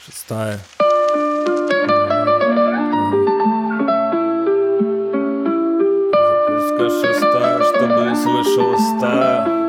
Шестая. Записка шестая, чтобы услышала стая.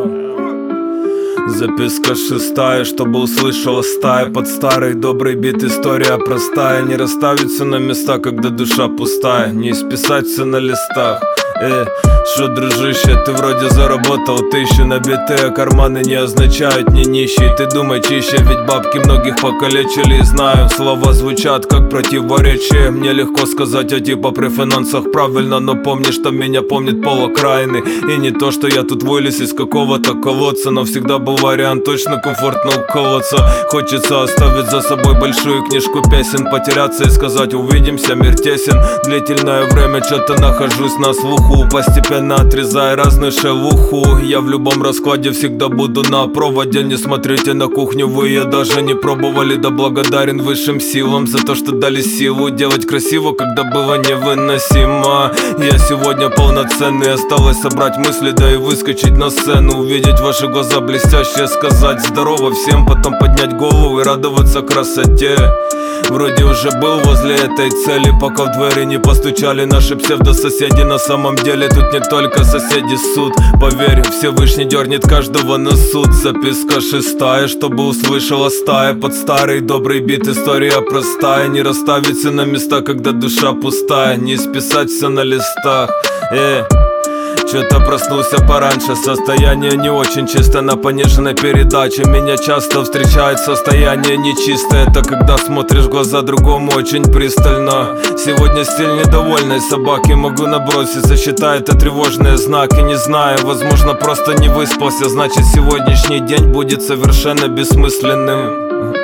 Записка шестая, чтобы услышала стая. Под старый добрый бит история простая. Не расставить все на места, когда душа пустая. Не исписать все на листах. Шо, дружище, ты вроде заработал 1000 на биты, а карманы не означают не нищий. Ты думай чище, ведь бабки многих покалечили. И знаю, слова звучат как противоречие. Мне легко сказать, типа при финансах правильно, но помни, что меня помнит пол окраины. И не то, что я тут вылез из какого-то колодца, но всегда был вариант точно комфортно уколоться. Хочется оставить за собой большую книжку песен, потеряться и сказать увидимся, мир тесен. Длительное время что-то нахожусь на слуху, постепенно отрезая разную шелуху. Я в любом раскладе всегда буду на проводе. Не смотрите на кухню, вы ее даже не пробовали. Да благодарен высшим силам за то, что дали силу делать красиво, когда было невыносимо. Я сегодня полноценный, осталось собрать мысли, да и выскочить на сцену. Увидеть ваши глаза блестящие, сказать здорово всем, потом поднять голову и радоваться красоте. Вроде уже был возле этой цели, пока в двери не постучали наши псевдососеди. На самом деле тут не только соседи, суд. Поверь, Всевышний дернет каждого на суд. Записка шестая, чтобы услышала стая. Под старый добрый бит история простая. Не расставить все на места, когда душа пустая. Не исписать все на листах. Что-то проснулся пораньше, состояние не очень чисто на пониженной передаче. Меня часто встречает состояние нечистое. Это когда смотришь в глаза другому очень пристально. Сегодня стиль недовольной собаки, могу наброситься, считаю это тревожные знаки. Не знаю, возможно просто не выспался, значит сегодняшний день будет совершенно бессмысленным.